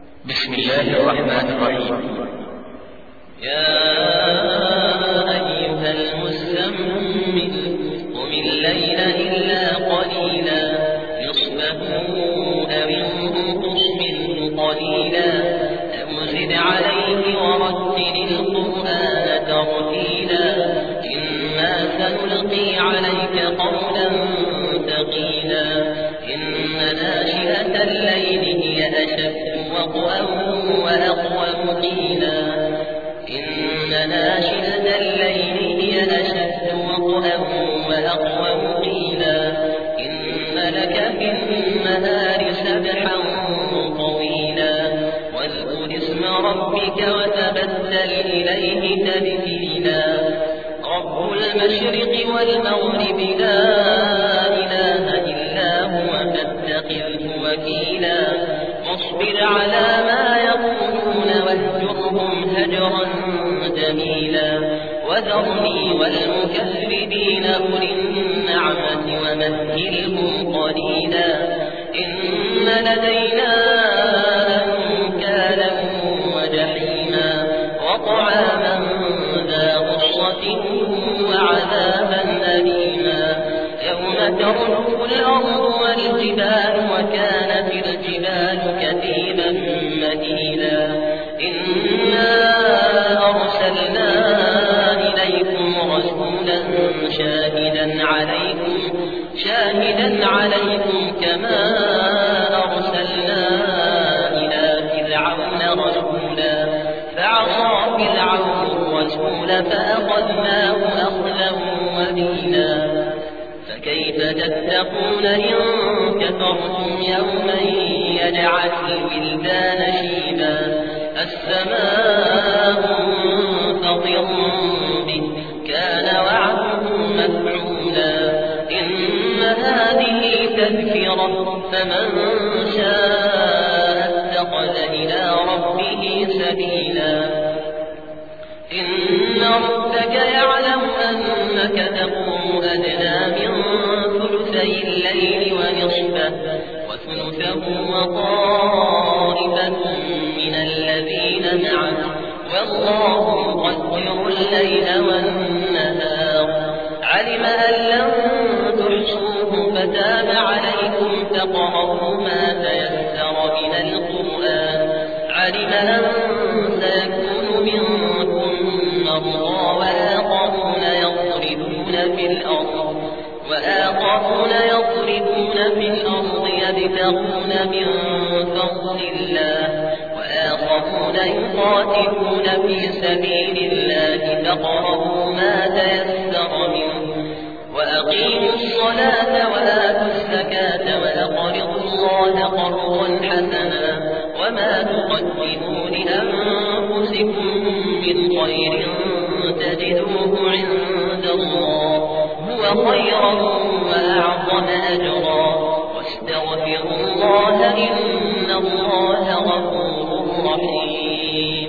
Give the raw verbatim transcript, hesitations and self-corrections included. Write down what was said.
بسم الله الرحمن الرحيم. يا أيها المزمل قم الليل إلا قليلا نصفه أو انقص منه قليلا أو زد عليه ورتل القرآن ترتيلا إنا سنلقي عليك قولا ثقيلا إن ناشئة الليل هي أشد وقوى وأقوم قيلا إن ناشئة الليل هي أشد وقوى وأقوم قيلا إن لك في النهار سبحا طويلا واذكر اسم ربك وتبتل إليه تبتيلا رب المشرق والمغرب لا إله إلا هو فاتخذه وكيلا واصبر على ما يقولون واهجرهم هجرا جميلا وذرني والمكذبين أولي النعمة ومهلهم قليلا إن لدينا أنكالا وجحيما وطعاما ذا غصة وعذابا أليما يوم ترجف الأرض والجبال وكانت الجبال كثيبا مهيلا إنا أرسلنا إليكم رسولا شاهدا عليكم شاهدا عليكم كما أرسلنا إلى فرعون رسولا فعصى فرعون الرسول فأخذناه أخذا وبيلا فكيف تتقون إن كفرتم يوما يجعل الولدان شيبا السماء منفطر به كان وعده مفعولا إن هذه تذكرة فمن شاء اتخذ إلى ربه سبيلا إن ربك يعلم أنك تقوم أدنى من ثلثي الليل ونصفه وثلثه وطائفة من الذين معه والله يقدر الليل والنهار علم أن لن تحصوه فتاب عليكم فاقرؤوا ما تيسر من القرآن علم أن سيكون منكم مرضى وآخرون يضربون في الأرض وآخرون يضربون في الأرض يبتغون من فضل الله وآخرون يقاتلون في سبيل الله فاقرؤوا ما تيسر منه وأقيموا الصلاة وآتوا الزكاة وأقرضوا الله قرضا حسنا وما تقدموا لأنفسكم من خير تجدوه عند الله هو خيرا وأعظم أجرا واستغفروا الله إن الله غفور رحيم.